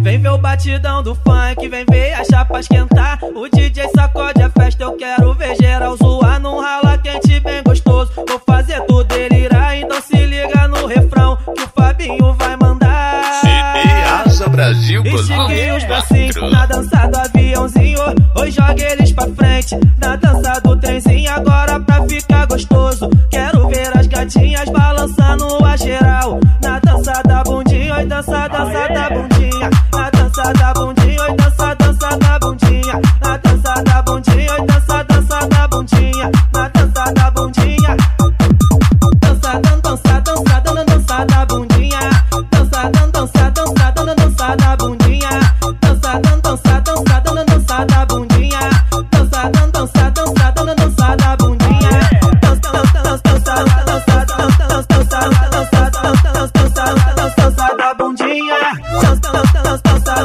Vem ver o batidão do funk, vem ver a chapa esquentar. O DJ sacode a festa, eu quero ver geral zoar. Num rala quente bem gostoso, vou fazer tu delirar. Então se liga no refrão que o Fabinho vai mandar. Asa Brasil, estiquei os bracinhos na dança do aviãozinho. Hoje joga eles pra frente na dança do trenzinho. Agora pra ficar gostoso, quero ver as gatinhas balançando a geral. Na dança da bundinha, oi dança, dança da bundinha. Na dança da bundinha, oi dança, dança da bundinha. Na dança da bundinha, oi dança, dança da bundinha. Na dança da bundinha, dança, dança, dança, dança da bundinha. Dança, dança, dança, dança da bundinha. Dança, dança, dança, dança da bundinha. Dança, dança, dança, dança da bundinha. Dança, dança, dança, dança, dança, dança da bundinha. Dança, dança,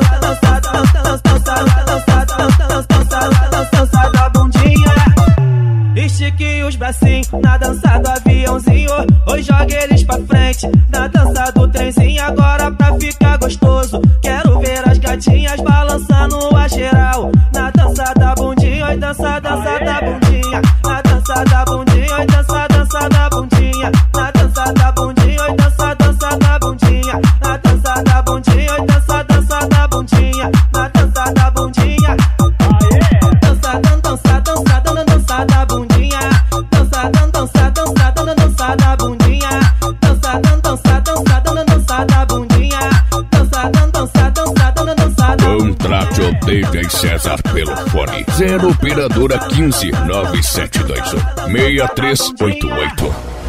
dança da bundinha. Estique os bracinhos na dança do aviãozinho. Hoje joga eles pra frente na dança do trenzinho. Agora pra ficar gostoso, quero ver as gatinhas balançando a geral. Na dança da bundinha, oi dança, dança da bundinha. Na dança da bundinha, oi dança, dança da bundinha. Na dança da bundinha, oi dança, dança da bundinha. Na dança da bundinha, oi dança, dança da bundinha. Na dança da bundinha, dança, dança, dança, dança da bundinha. Dança, dança, dança, dança da bundinha. Dança, dança, dança, dança da bundinha. Dança, dança, dança, dança da bundinha. Contrate o DJ César pelo fone 0 operadora 15 9721 6388.